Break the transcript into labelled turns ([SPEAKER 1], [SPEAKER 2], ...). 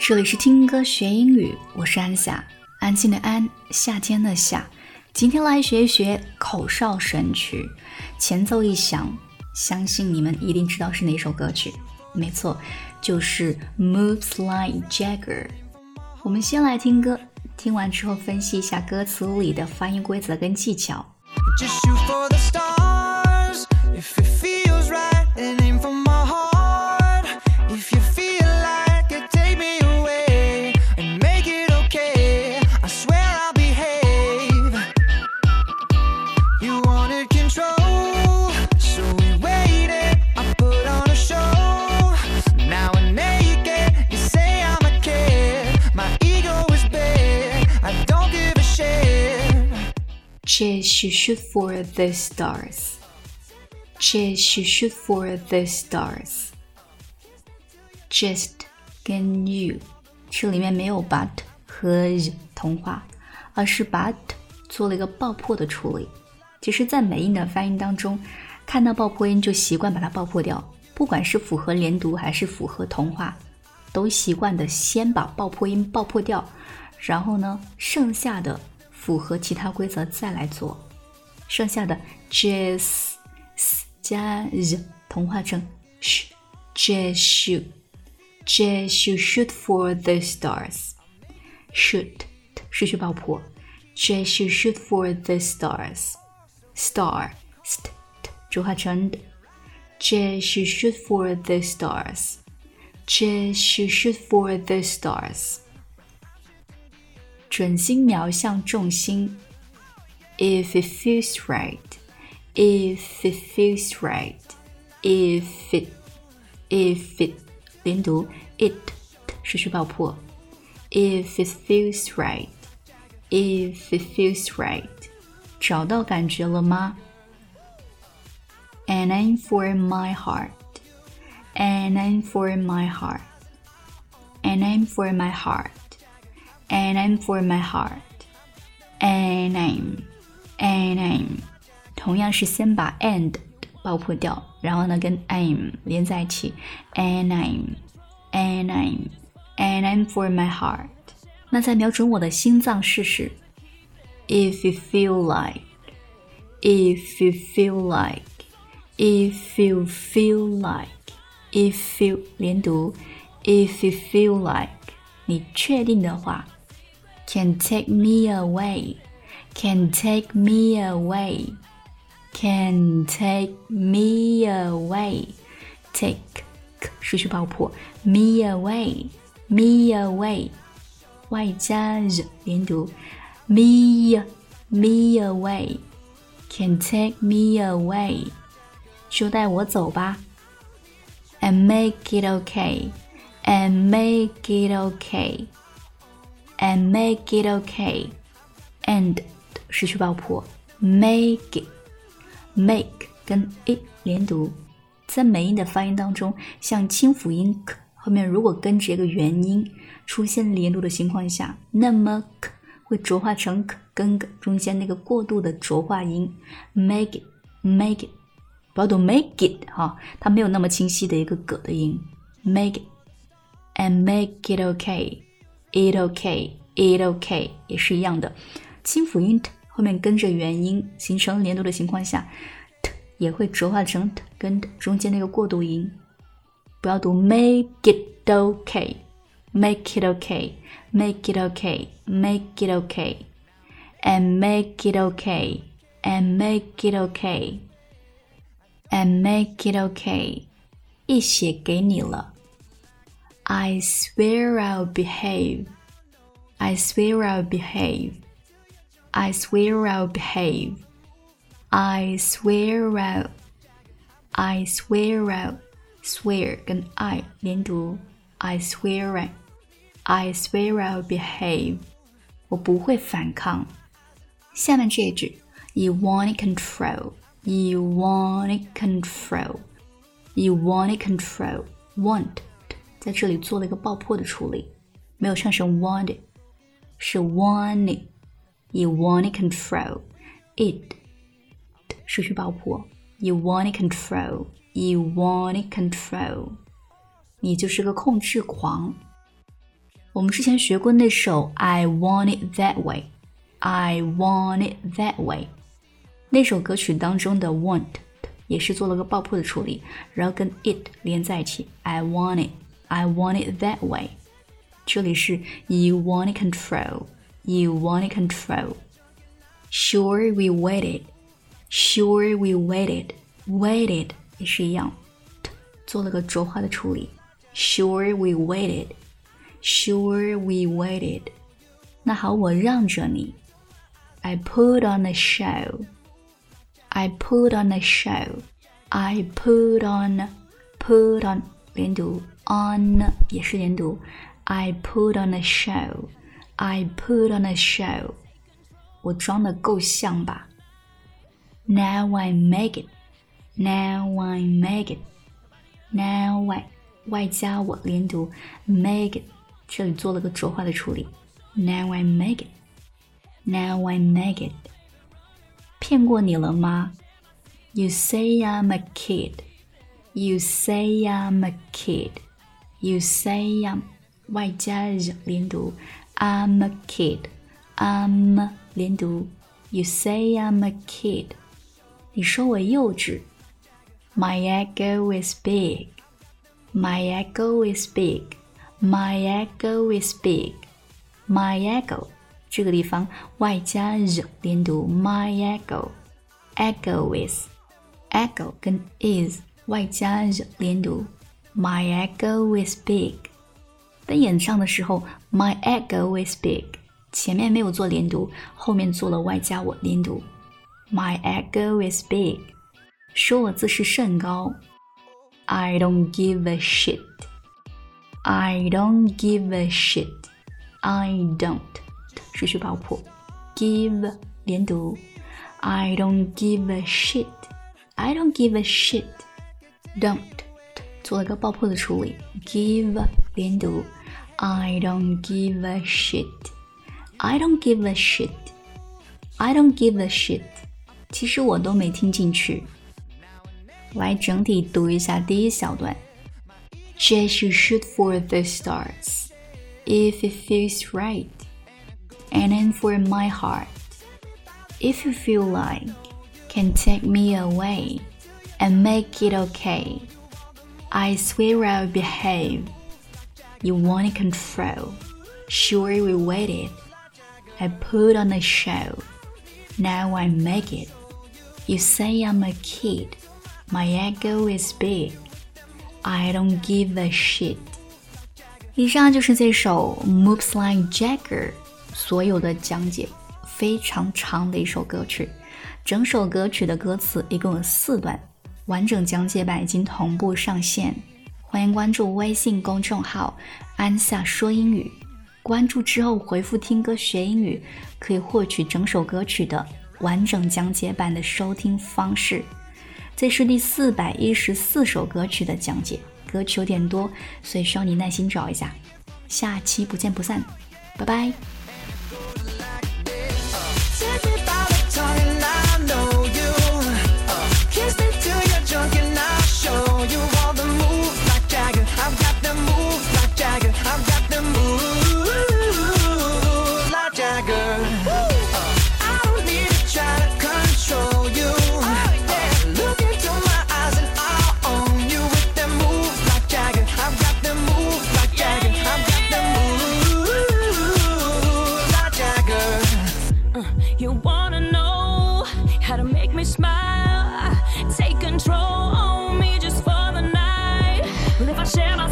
[SPEAKER 1] 这里是听歌学英语，我是安夏，安静的安，夏天的夏。今天来学一学口哨神曲，前奏一响，相信你们一定知道是哪首歌曲。没错，就是 Moves Like Jagger。 我们先来听歌，听完之后分析一下歌词里的发音规则跟技巧。
[SPEAKER 2] Just shoot for the stars if it feels right and aim for my heart. If you feel like it, take me away and make it okay. I swear I'll behave. You wanted control, so we waited. I put on a show. Now we're naked. You say I'm a kid. My ego is big. I don't give a shit.
[SPEAKER 1] Just shoot for the stars. Just shoot for the stars. Just 跟 you 这里面没有 but 和 y 同化，而是把 t 做了一个爆破的处理。其实在美音的发音当中，看到爆破音就习惯把它爆破掉，不管是符合连读还是符合同化，都习惯的先把爆破音爆破掉，然后呢剩下的符合其他规则再来做。剩下的 just 加 z 同化成 sh just shoot for the stars. Shoot 失去爆破 just shoot for the stars. Star 浊化成 just shoot for the stars. Just shoot for the stars. 准心瞄向重心 If it feels right. If it feels right. If it 连读 it 失去爆破 If it feels right. If it feels right. 找到感觉了吗？ And aim for my heart. And aim for my heart. And aim for my heart. And aim for my heart. And aim 同样是先把 and 爆破掉，然后呢跟 aim 连在一起 and aim for my heart。 那再瞄准我的心脏试试 If you feel like. If you feel like. If you feel like. If you 连读 If you feel like. 你确定的话 Can take me away. Can take me away. Can take me away. Take 失去爆破 Me away. Me away. Y 加 z 连读 Me away. Can take me away. 就带我走吧 And make it okay. And make it okay. And make it okay. And 失去爆破 Make it. Make 跟 it 连读，在美音的发音当中，像清辅音 k 后面如果跟着一个元音出现连读的情况下，那么 k 会浊化成 k 跟 g 中间那个过渡的浊化音 make it 不要读 make it 它没有那么清晰的一个 g 的音 make it and make it okay. It okay 也是一样的，清辅音 t 后面跟着元音形成连读的情况下 t 也会浊化成 t 跟 t 中间那个过渡音，不要读 make it okay. Make it okay. Make it okay. Make it okay. And make it okay. And make it okay. And make it okay. 一写给你了 I swear I'll behave. I swear I'll behave. I swear I'll behave. I swear I'll swear 跟 I 连读 I swear I'll behave. 我不会反抗。下面这一句 You want it control. You want it control. You want it control. Want 在这里做了一个爆破的处理，没有唱成 wanted， 是 want it. You want it control. It 失去爆破 You want it control. You want it control. 你就是个控制狂。 我们之前学过那首 I Want It That Way I Want It That Way 那首歌曲当中的 want 也是做了个爆破的处理，然后跟 it 连在一起 I want it that way 这里是 you want it control Sure we waited 也是一样做了个浊化的处理 Sure we waited 那好，我让着你 I put on a show put on 连读 on 也是连读 I put on a show 我装得够像吧 Now I make it Now I 加我连读 make it 这里做了个浊化的处理 Now I make it 骗过你了吗 You say I'm a kid You say I'm Y 加 连读 I'm a kid I'm 连读 You say I'm a kid 你说我幼稚 My ego is big My ego 这个地方 Y 加 连读 My ego跟 is Y 加 连读 My ego is big 但演唱的时候 My ego is big 前面没有做连读后面做了 Y 加我连读 My ego is big 说我自视甚高 I don't give a shit I don't失去爆破 give 连读 I don't give a shit don't 做了个爆破的处理 give 连读 I don't give a shit 其实我都没听进去来整体读一下第一小段 Just you shoot for the stars If it feels right And aim for my heart If you feel like Can take me away And make it okay I swear I'll behave You want it control Sure we waited I put on a show Now I make it You say I'm a kid My ego is big I don't give a shit 以上就是这首 Moves Like Jagger 所有的讲解非常长的一首歌曲整首歌曲的歌词一共有4段完整讲解版已经同步上线欢迎关注微信公众号安夏说英语关注之后回复听歌学英语可以获取整首歌曲的完整讲解版的收听方式这是第414首歌曲的讲解歌曲有点多所以需要你耐心找一下下期不见不散拜拜
[SPEAKER 3] You wanna know how to make me smile Take control on me just for the night If I share my